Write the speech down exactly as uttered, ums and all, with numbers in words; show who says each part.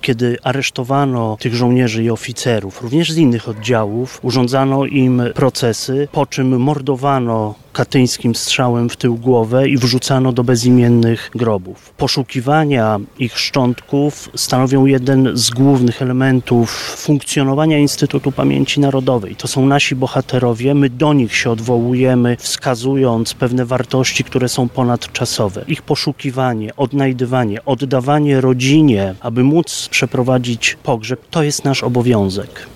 Speaker 1: kiedy aresztowano tych żołnierzy i oficerów, również z innych oddziałów, urządzano im procesy, po czym mordowano katyńskim strzałem w tył głowę i wrzucano do bezimiennych grobów. Poszukiwania ich szczątków stanowią jeden z głównych elementów funkcjonowania Instytutu Pamięci Narodowej. To są nasi bohaterowie, my do nich się odwołujemy, wskazując pewne wartości, które są ponadczasowe. Ich poszukiwanie, odnajdywanie, oddawanie rodzinie, aby móc przeprowadzić pogrzeb, to jest nasz obowiązek.